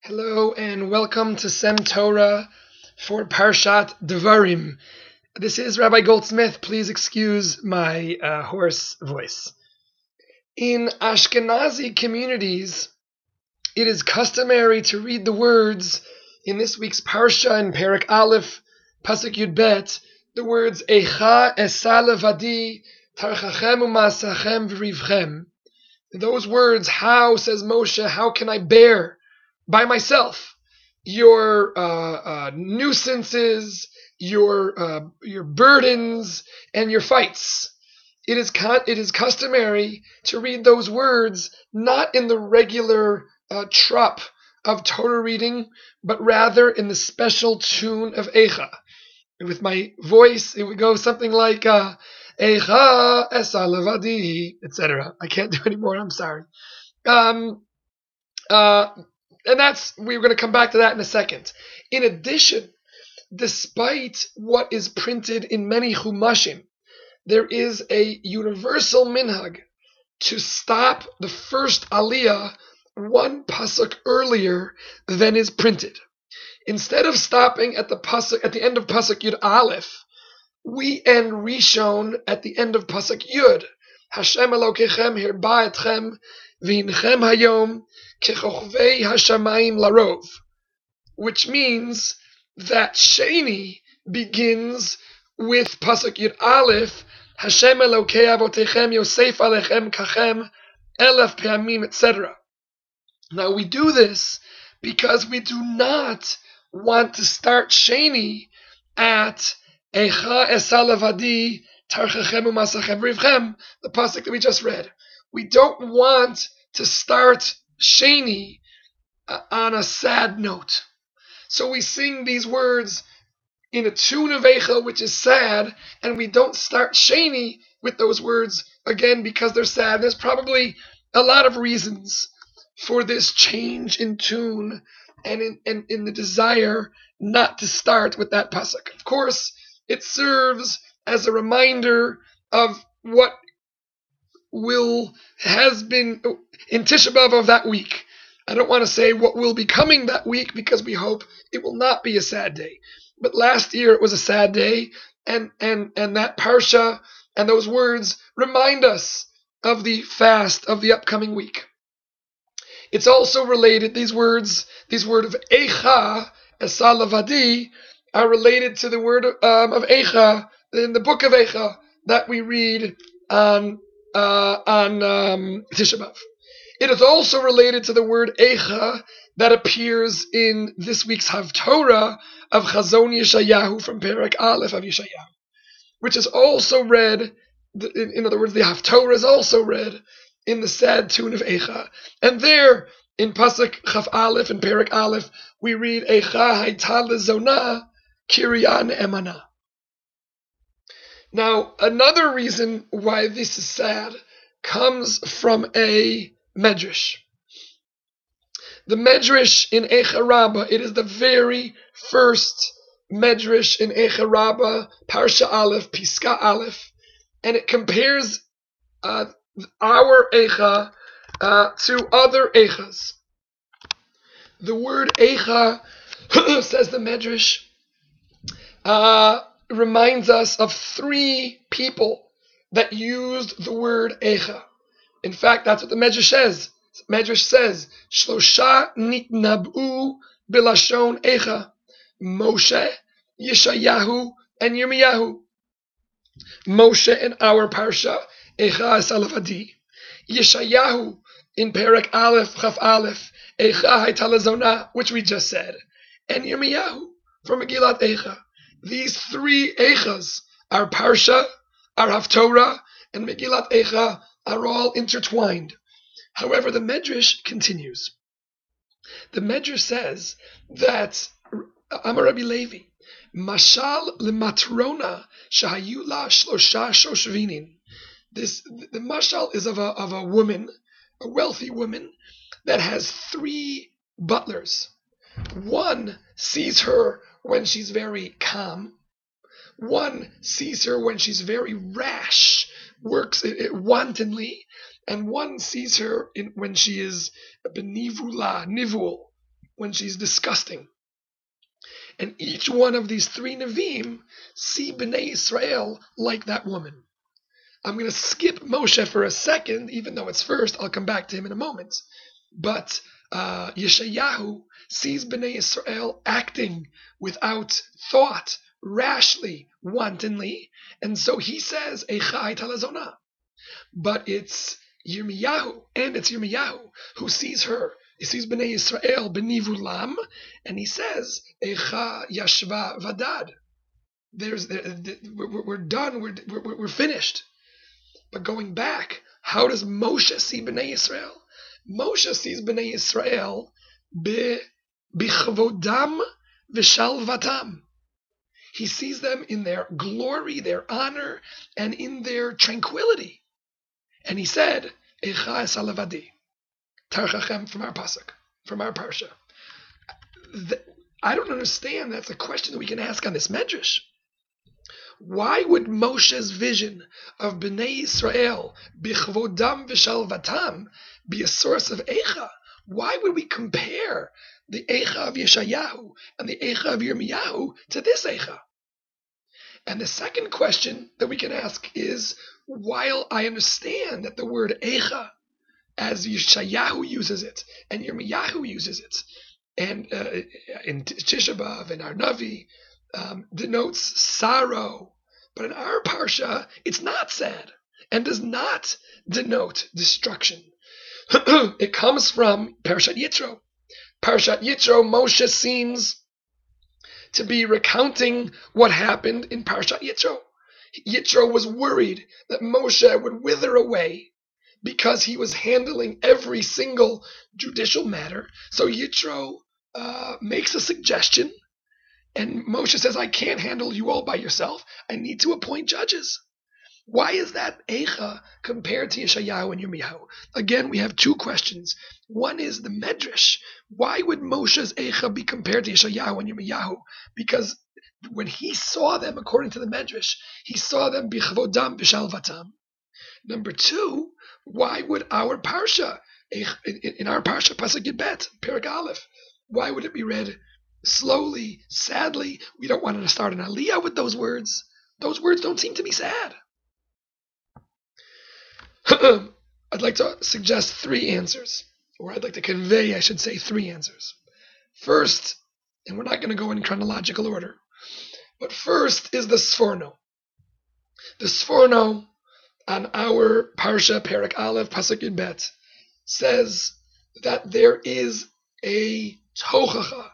Hello and welcome to Sem Torah for Parshat Devarim. This is Rabbi Goldsmith. Please excuse my hoarse voice. In Ashkenazi communities, it is customary to read the words in this week's Parsha in Perek Aleph, Pasuk Yud Bet, the words Eicha Esa Levadi Tarchachem Umasachem V'Rivchem. Those words, how, says Moshe, how can I bear by myself your nuisances, your burdens, and your fights. It is customary to read those words not in the regular trop of Torah reading, but rather in the special tune of Eicha. And with my voice, it would go something like Eicha Esa Levadi, etc. I can't do any more. I'm sorry. And we're going to come back to that in a second. In addition, despite what is printed in many chumashim, there is a universal minhag to stop the first aliyah one pasuk earlier than is printed. Instead of stopping at the end of pasuk Yud Aleph, we end Rishon at the end of pasuk Yud. Hashem Elokechem hirba etchem v'hinchem hayom kechochvei hashamayim larov, which means that Sheni begins with pasuk Yud Aleph, Hashem Elokei avotechem Yosef alechem kachem elef pe'amim, etc. Now we do this because we do not want to start Sheni at Eicha Esa Levadi Tarchachem Umasachem V'Rivchem, the pasuk that we just read. We don't want to start Sheni on a sad note. So we sing these words in a tune of Eicha, which is sad, and we don't start Sheni with those words again because they're sad. There's probably a lot of reasons for this change in tune and in the desire not to start with that pasuk. Of course, it serves as a reminder of what has been in Tisha B'Av of that week. I don't want to say what will be coming that week because we hope it will not be a sad day. But last year it was a sad day, and that parsha and those words remind us of the fast of the upcoming week. It's also related, these words of Eicha Esa Levadi are related to the word of Eicha in the book of Eicha that we read on Tisha B'Av. It is also related to the word Eicha that appears in this week's Haftorah of Chazon Yeshayahu from Perek Aleph of Yeshayahu, which is also read, in other words, the Haftorah is also read in the sad tune of Eicha. And there, in Pasuk Chaf Aleph and Perek Aleph, we read Eicha Hayta Lezona Kirya Ne'emana. Now, another reason why this is sad comes from a medrash. The medrash in Eicha Rabbah, it is the very first medrash in Eicha Rabbah, Parsha Aleph, Piska Aleph, and it compares our Eicha to other Eichas. The word Eicha, says the medrash, reminds us of three people that used the word Eicha. In fact, that's what the Medrash says. Medrash says, Shlosha nitnabu bilashon Eicha, Moshe, Yeshayahu, and Yirmiyahu. Moshe in our parsha, Eicha Esa Levadi. Yeshayahu in Perek Aleph, Chaf Aleph, Eicha Hayta Lezona, which we just said. And Yirmiyahu from Megillat Eicha. These three Eichas, our Parsha, our Haftorah, and Megillat Eicha, are all intertwined. However, the Medrash continues. The Medrash says that Amar Rabbi Levi, Mashal lematrona shahayula shlosha shoshvinin. The mashal is of a woman, a wealthy woman, that has three butlers. One sees her when she's very calm. One sees her when she's very rash, works wantonly, and one sees her when she is benivula, nivul, when she's disgusting. And each one of these three Nevi'im see Bnei Israel like that woman. I'm going to skip Moshe for a second, even though it's first. I'll come back to him in a moment. But Yeshayahu sees Bnei Israel acting without thought, rashly, wantonly, and so he says, Eicha hayta lazona. But it's Yirmiyahu who sees her. He sees Bnei Israel b'nivulam, and he says, Eicha yashva vadad. We're done. We're finished. But going back, how does Moshe see Bnei Israel? Moshe sees Bnei Israel bichvodam v'shalvatam. He sees them in their glory, their honor, and in their tranquility. And he said, Eicha esalavadi. Tarchachem, from our pasuk, from our parsha. I don't understand. That's a question that we can ask on this medrash. Why would Moshe's vision of Bnei Israel, bichvodam v'shalvatam, be a source of Eicha? Why would we compare the Eicha of Yeshayahu and the Eicha of Yirmiyahu to this Eicha? And the second question that we can ask is, while I understand that the word Eicha, as Yeshayahu uses it and Yirmiyahu uses it, and in Tisha B'Av and our Navi, denotes sorrow, but in our parsha it's not sad and does not denote destruction. It comes from Parashat Yitro. Parashat Yitro, Moshe seems to be recounting what happened in Parashat Yitro. Yitro was worried that Moshe would wither away because he was handling every single judicial matter. So Yitro makes a suggestion, and Moshe says, I can't handle you all by yourself. I need to appoint judges. Why is that Eicha compared to Yeshayahu and Yirmiyahu? Again, we have two questions. One is the Medrash. Why would Moshe's Eicha be compared to Yeshayahu and Yirmiyahu? Because when he saw them, according to the Medrash, he saw them bichvodam v'shalvatam. Number two, why would our parsha, in our parsha, Pasuk Yibet, Perek Aleph, why would it be read slowly, sadly? We don't want to start an aliyah with those words. Those words don't seem to be sad. I'd like to suggest three answers, or I'd like to convey, I should say, three answers. First, and we're not going to go in chronological order, but first is the Sforno. The Sforno on our Parsha, Perek Aleph, Pasuk Yibet, says that there is a tochacha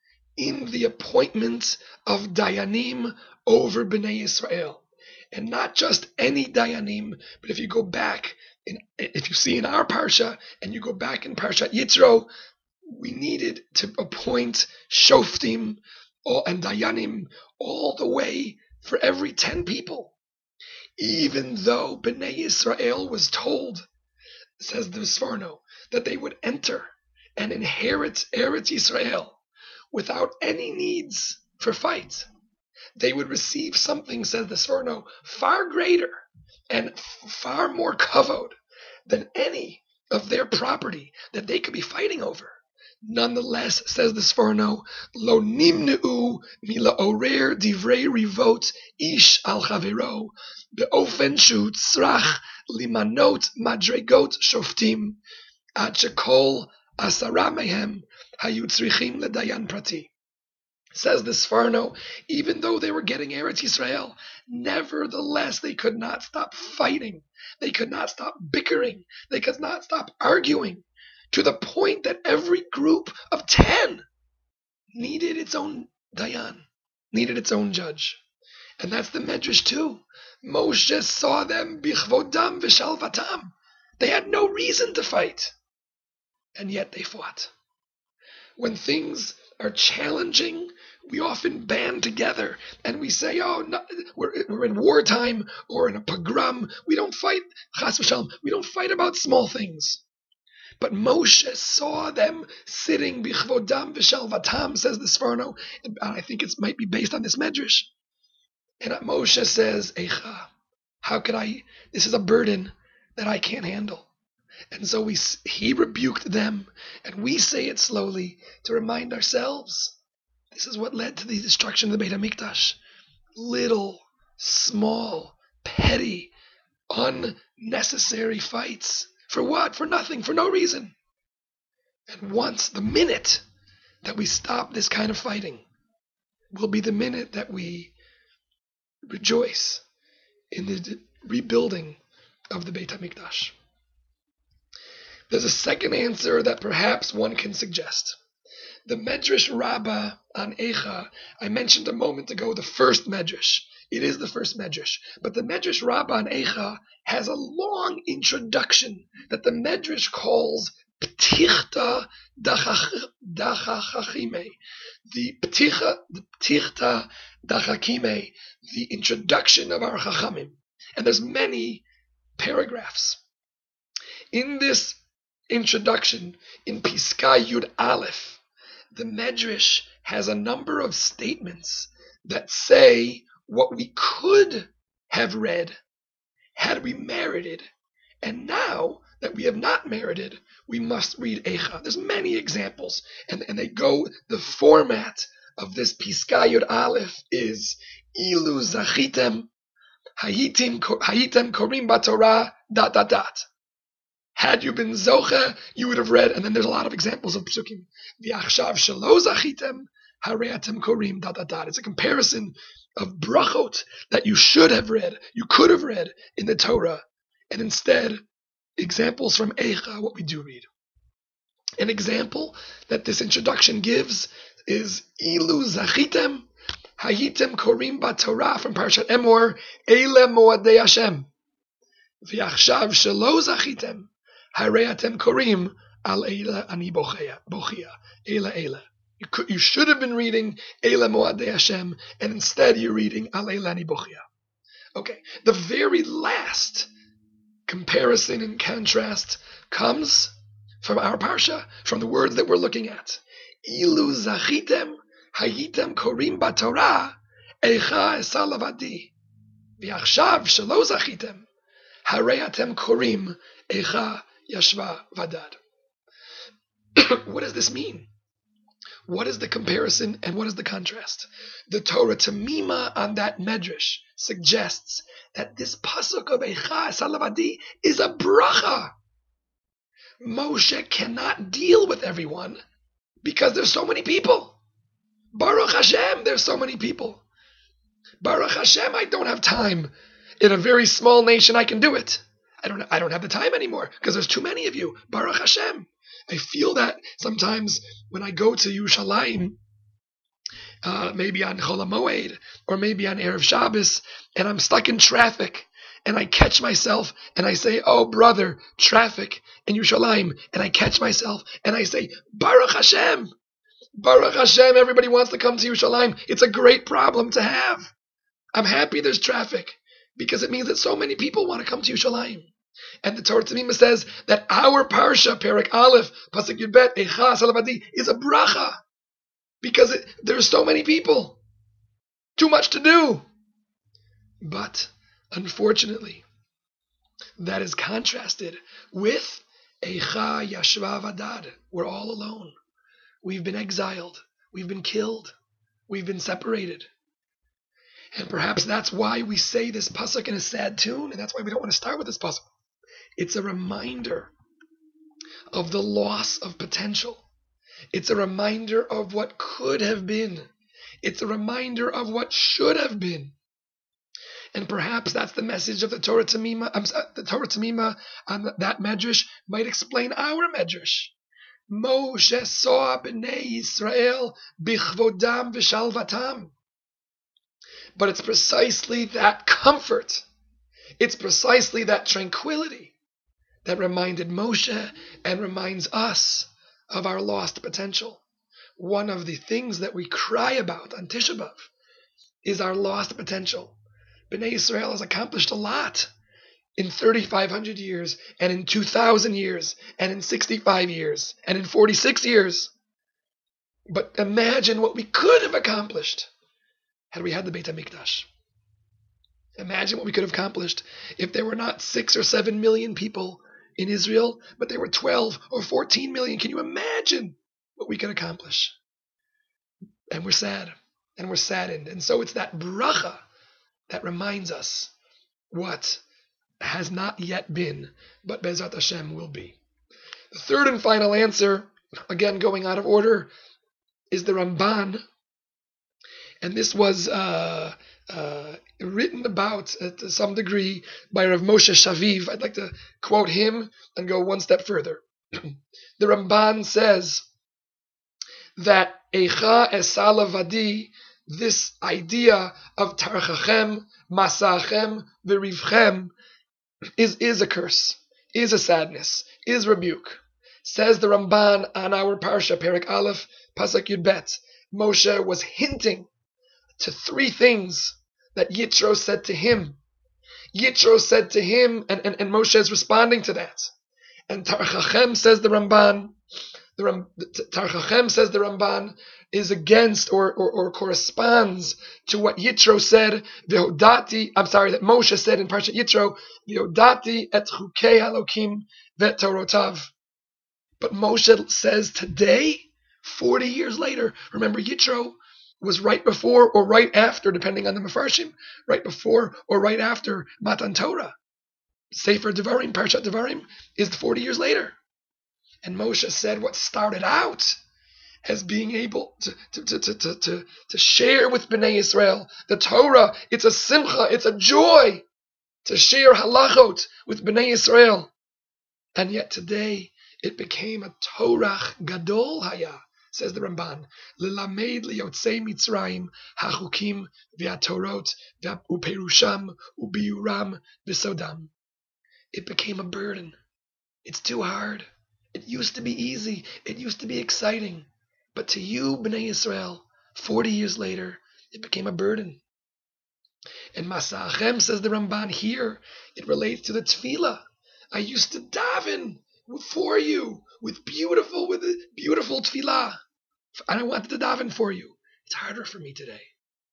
in the appointment of Dayanim over Bnei Israel. And not just any Dayanim, but if you go back, if you see in our Parsha, and you go back in Parshat Yitro, we needed to appoint Shoftim and Dayanim all the way for every 10 people. Even though Bnei Israel was told, says the Sforno, that they would enter and inherit Eretz Yisrael without any needs for fight. They would receive something, says the Sforno, far greater and far more kavod than any of their property that they could be fighting over. Nonetheless, says the Sforno, lo nimneu mila'orer divrei rivot ish al chavero be'ofen shu tzrach limanot madregot shoftim ad shekol asara mehem hayu tzrichim ledayan prati. Says the Sforno, even though they were getting Eretz Yisrael, nevertheless they could not stop fighting. They could not stop bickering. They could not stop arguing, to the point that every group of 10 needed its own Dayan, needed its own judge. And that's the Medrash too. Moshe saw them bichvodam v'shalvatam. They had no reason to fight, and yet they fought. When things are challenging, we often band together and we say, oh, no, we're in wartime or in a pogrom. We don't fight, chas v'shalom, we don't fight about small things. But Moshe saw them sitting bichvodam v'shalvatam, says the Sforno, and I think it might be based on this medrash. And Moshe says, Eicha, how could I, this is a burden that I can't handle. And so he rebuked them, and we say it slowly to remind ourselves. This is what led to the destruction of the Beit HaMikdash. Little, small, petty, unnecessary fights. For what? For nothing, for no reason. And the minute that we stop this kind of fighting, will be the minute that we rejoice in the rebuilding of the Beit HaMikdash. There's a second answer that perhaps one can suggest. The Medrash Rabbah on Eicha, I mentioned a moment ago the first Medrash. It is the first Medrash. But the Medrash Rabbah on Eicha has a long introduction that the Medrash calls Ptichta Dachachime. The Ptichta Dachachime, the introduction of our Chachamim. And there's many paragraphs. In this introduction, in Piska Yud Aleph, the Medrash has a number of statements that say what we could have read had we merited, and now that we have not merited, we must read Eicha. There's many examples, and they go, the format of this Piska Yud Aleph is Ilu Zachitem, Hayitem Korim Batorah, ... Had you been Zocha, you would have read, and then there's a lot of examples of Psukim. V'achshav shelo zachitem, hareatem korim, ... It's a comparison of brachot that you should have read, you could have read in the Torah, and instead, examples from Eicha, what we do read. An example that this introduction gives is Ilu zachitem, hayitem korim batorah from Parashat Emor, Eile moadei Hashem. V'achshav shelo zachitem, Hareatem korim al eila ani bochia. Eila. You should have been reading Eila moadei Hashem, and instead you're reading al eila ani bochia. Okay, the very last comparison and contrast comes from our parsha, from the words that we're looking at. Ilu zachitem hayitem korim batorah eicha esalavadi. V'achshav shelo zachitem hareatem korim eicha Yashva Vadad. What does this mean? What is the comparison and what is the contrast? The Torah Tamima on that Medrash suggests that this pasuk of Eicha Salavadi is a bracha. Moshe cannot deal with everyone because there's so many people. Baruch Hashem, there's so many people. Baruch Hashem, I don't have time. In a very small nation, I can do it. I don't have the time anymore because there's too many of you. Baruch Hashem. I feel that sometimes when I go to Yerushalayim, maybe on Chol HaMoed or maybe on Erev Shabbos, and I'm stuck in traffic, and I catch myself and I say, "Oh brother, traffic in Yerushalayim," and I catch myself and I say, "Baruch Hashem, Baruch Hashem." Everybody wants to come to Yerushalayim. It's a great problem to have. I'm happy there's traffic because it means that so many people want to come to Yerushalayim. And the Torah Tamima says that our parsha, Perek Aleph, Pasuk Yud Bet, Eicha Salavadi, is a bracha because there's so many people, too much to do. But unfortunately, that is contrasted with Eicha Yashva Vadad. We're all alone. We've been exiled. We've been killed. We've been separated. And perhaps that's why we say this pasuk in a sad tune, and that's why we don't want to start with this pasuk. It's a reminder of the loss of potential. It's a reminder of what could have been. It's a reminder of what should have been. And perhaps that's the message of the Torah Tamima. The Torah Tamima on that Medrash might explain our Medrash. Moshe saw b'nei Yisrael bichvodam v'shalvatam. But it's precisely that comfort, it's precisely that tranquility that reminded Moshe and reminds us of our lost potential. One of the things that we cry about on Tisha B'Av is our lost potential. Bnei Yisrael has accomplished a lot in 3,500 years, and in 2,000 years, and in 65 years, and in 46 years. But imagine what we could have accomplished had we had the Beit HaMikdash. Imagine what we could have accomplished if there were not 6 or 7 million people in Israel, but there were 12 or 14 million. Can you imagine what we could accomplish? And we're sad, and we're saddened. And so it's that bracha that reminds us what has not yet been, but Be'ezrat Hashem will be. The third and final answer, again going out of order, is the Ramban. And this was written about to some degree by Rav Moshe Shaviv. I'd like to quote him and go one step further. The Ramban says that Eicha Esala Vadi, this idea of Tarchachem, Masachem, Verivchem, is a curse, is a sadness, is rebuke. Says the Ramban on our Parsha, Perek Aleph, Pasuk Yud Bet, Moshe was hinting to three things that Yitro said to him. Yitro said to him, and Moshe is responding to that. And Tarchachem, says the Ramban, Tarchachem, says the Ramban, is against or corresponds to what Yitro said, that Moshe said in Parshat Yitro, V'hodati et chukei Halokim vet Torotav. But Moshe says today, 40 years later, remember Yitro was right before or right after, depending on the Mefarshim, right before or right after Matan Torah. Sefer Devarim, Parshat Devarim, is 40 years later. And Moshe said what started out as being able to share with Bnei Israel the Torah. It's a simcha, it's a joy to share halachot with Bnei Israel. And yet today it became a Torah Gadol Haya, says the Ramban, Lilamed liyotzei Mitzrayim hachukim v'atorot uperusham ubiuram v'sodam. It became a burden. It's too hard. It used to be easy. It used to be exciting. But to you, Bnei Israel, 40 years later, it became a burden. And Masachem, says the Ramban here, it relates to the tefillah. I used to daven for you with a beautiful tefillah. And I wanted to daven for you. It's harder for me today.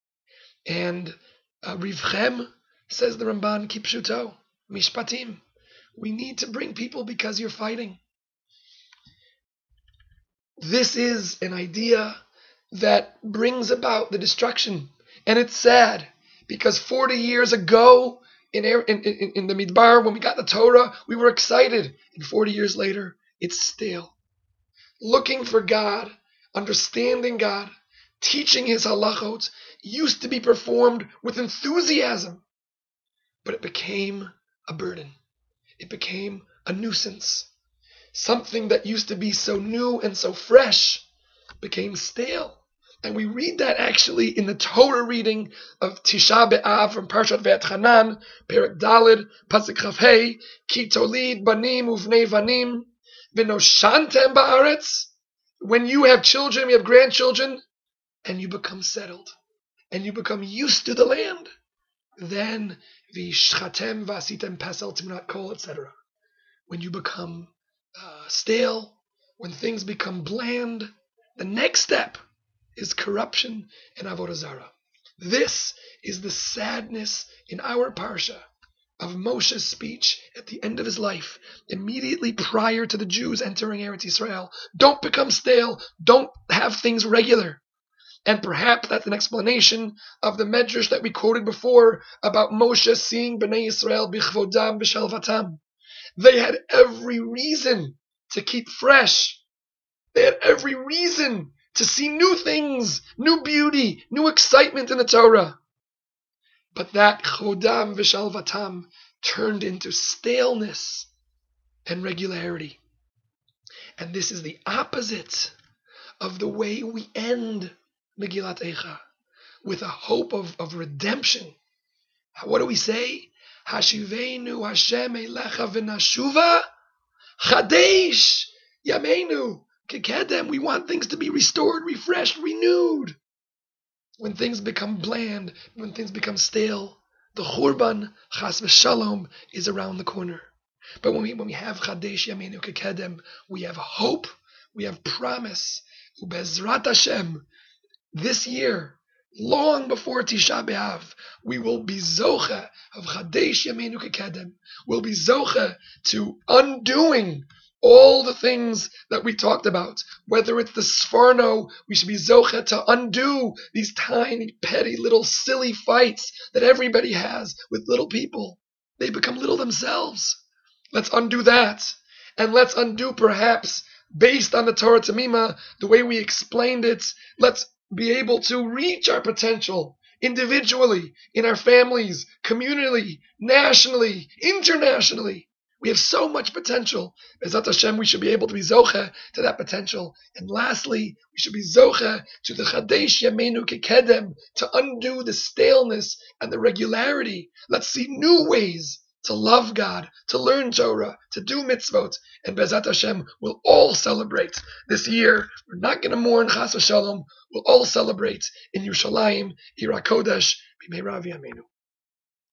And Rivchem, says the Ramban, Kipshuto, Mishpatim. We need to bring people because you're fighting. This is an idea that brings about the destruction. And it's sad, because 40 years ago, in the Midbar, when we got the Torah, we were excited. And 40 years later, it's stale. Looking for God, understanding God, teaching His halachot, used to be performed with enthusiasm. But it became a burden. It became a nuisance. Something that used to be so new and so fresh became stale. And we read that actually in the Torah reading of Tisha B'Av from Parshat Ve'etchanan, Perek Daled, Pasuk Chaf Hei, Ki tolid banim uvnei vanim, v'noshantem ba'aretz. When you have children, you have grandchildren, and you become settled, and you become used to the land, then v'ishchatem v'asitem pesel timnat kol, etc. When you become stale, when things become bland, the next step is corruption and avodah zarah. This is the sadness in our parsha of Moshe's speech at the end of his life, immediately prior to the Jews entering Eretz Yisrael. Don't become stale. Don't have things regular. And perhaps that's an explanation of the medrash that we quoted before about Moshe seeing Bnei Yisrael bichvodam b'shalvatam. They had every reason to keep fresh. They had every reason to see new things, new beauty, new excitement in the Torah. But that chodam v'shalvatam turned into staleness and regularity. And this is the opposite of the way we end Megillat Eicha, with a hope of redemption. What do we say? Hashivenu Hashem Elecha v'nashuva Chadesh Yameinu Kekedem. We want things to be restored, refreshed, renewed. When things become bland, when things become stale, the Churban Chas v'Shalom is around the corner. But when we have Chadesh Yameinu Kekedem, we have hope, we have promise. U'bezrat Hashem, this year, long before Tisha B'Av, we will be zocha of Chadesh Yameinu Kekedem. We'll be zocha to undoing all the things that we talked about. Whether it's the Sforno, we should be zocha to undo these tiny, petty, little silly fights that everybody has with little people. They become little themselves. Let's undo that. And let's undo, perhaps, based on the Torah Tamima, the way we explained it, let's be able to reach our potential individually, in our families, communally, nationally, internationally. We have so much potential. Bezat Hashem, we should be able to be zocha to that potential. And lastly, we should be zocha to the Chadesh Yameinu Kekedem, to undo the staleness and the regularity. Let's see new ways to love God, to learn Torah, to do mitzvot, and Bezat Hashem, we'll all celebrate this year. We're not going to mourn Chas v'Shalom. We'll all celebrate in Yerushalayim, Ir HaKodesh, B'mei Rav Yameinu.